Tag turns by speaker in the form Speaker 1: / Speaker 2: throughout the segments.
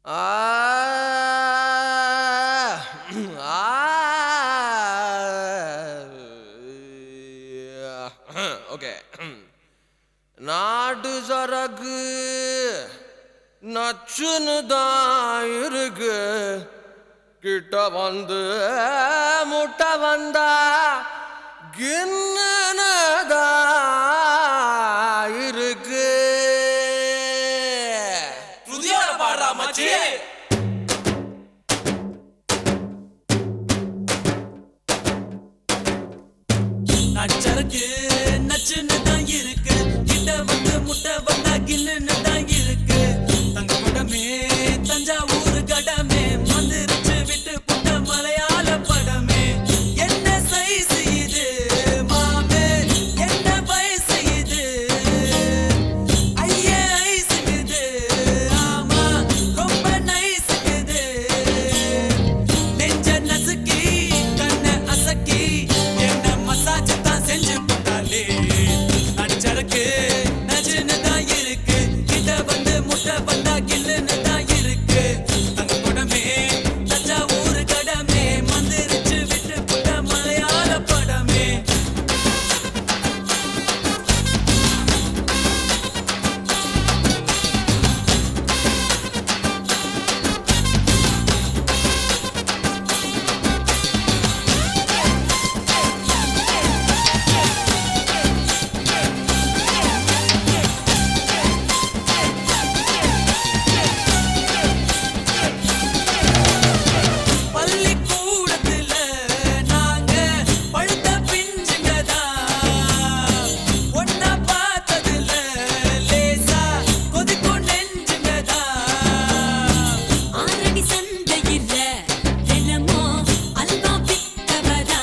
Speaker 1: Okay. நாடு சரக்கு நச்சுன்னு தான் இருக்கு, கிட்ட வந்து முட்டை வந்தா கின்னதா இருக்கு.
Speaker 2: புதிய பாடுறா மச்சி. நச்சருக்கு நச்சுன்னு தான் இருக்கு, கிட்ட வந்து முட்டை வந்தா கில்லுன்னு தான் இருக்கு. தங்க படமே தஞ்சாவூர் கடமே வந்துருச்சு விட்டு புட்ட மலையாள படமே. என்ன சைஸ் இது மாமே, என்ன வயசு இது, ஐயே ஐஸ் இது, ஆமா ரொம்ப நைஸ் இது. நெஞ்ச நசுக்கி கண்ண அசக்கி என்ன மசாஜ் தான் செஞ்சு போட்டாலே. நச்சருக்கு நச்சுன்னு தான் இருக்கு, கிட்ட வந்து முட்டை வந்தா கில்லுன்னு தான் இருக்கு. தங்க படமே தஞ்சாவூர் கடமே வந்துருச்சு விட்டு புட்ட மலையாள படமே. பள்ளிக்கூடத்துல நாங்க பழுத்த பிஞ்சுங்கதான், ஒன்னா பார்த்ததுல லேசா கொதிக்கும் நெஞ்சுங்கதான்.
Speaker 3: ஆரணி சந்தையில தினமோ அல்வா வித்தவதா,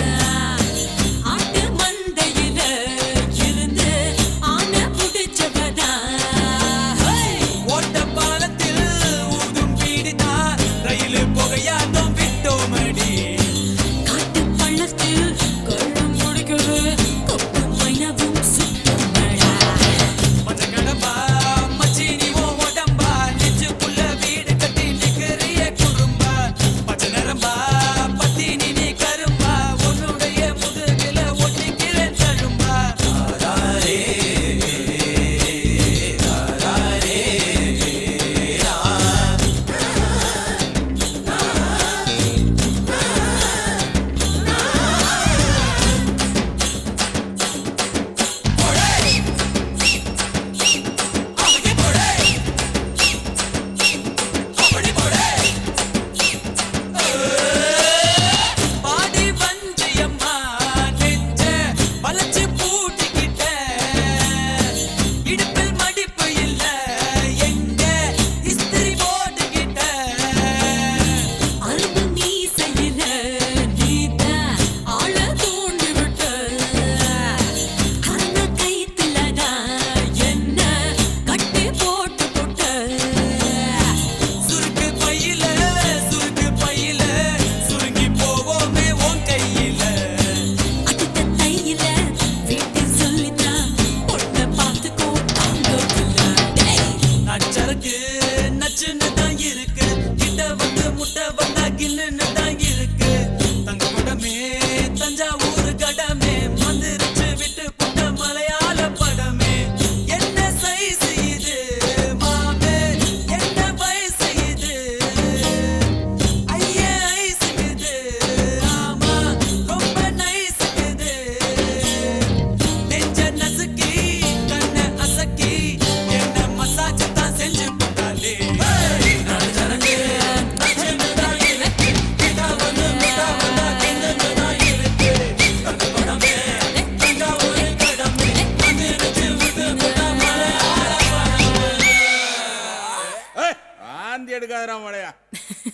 Speaker 3: ஆட்டு மந்தையில இருந்து ஆனை புடிச்சவதா.
Speaker 2: ஓட்ட பாலத்தில் ஊதும் பீடிதா, ரயில் புகையாட்டம் விட்டோமடி.
Speaker 3: காட்டு பள்ளத்தில் கள்ளும் குடிக்குது, கொப்பு மைனவும் சுத்தமடா.
Speaker 2: மஞ்ச கடம்பா மச்சி நீ உன் உடம்பா, நெஞ்சுக்குள்ள வீடு கட்டி நிக்கிறிய குறும்பா. பச்சை நரம்பா பத்தினி நீ கரும்பா, உன்னுடைய முதுகில ஒட்டிக்கிறேன் தழும்பா. பாடி வஞ்சியம்மா நெஞ்ச வளைச்சு பூட்டிக்கிட்ட, இடுப்பில் மடிப்பு இல்ல எங்க இஸ்திரி போட்டுக்கிட்ட.
Speaker 3: அரும்பு மீசையில நீதான் ஆள தூண்டி விட்ட, அந்த கைத்துலதான் என்ன கட்டி போட்டு போட்ட.
Speaker 2: சுருக்கு பையில சுருங்கி போவோமே உன் கையில.
Speaker 3: அடுத்த தையில வீட்டில் சொல்லித்தான் பொண்ணை பார்த்துக்கோ தாங்கோக்குல.
Speaker 2: நச்சருக்கு நச்சுன்னு தான் இருக்கு, கிட்ட வந்து முட்டை வந்தா கில்லுன்னு தான் இருக்கு. தங்க படமே தஞ்சாவூர் கடமே வந்துருச்சு விட்டு புட்ட மலையாள படமே. என்ன சைஸ் இது மாமே, என்ன வயசு இது, ஐயே ஐஸ் இது, ஆமா ரொம்ப நைஸ் இது. நெஞ்ச நசுக்கி கண்ண அசக்கி என்ன மசாஜ் தான் செஞ்சு போட்டாலே. நச்சருக்கு நச்சுன்னு தான் இருக்கு, கிட்ட வந்து முட்டை வந்தா கில்லுன்னு தான் இருக்கு. தங்க படமே தஞ்சாவூர் கடமே வந்துருச்சு விட்டு புட்ட மலையாள படமே.
Speaker 4: ஆந்தி எடுக்காதரா மழையா.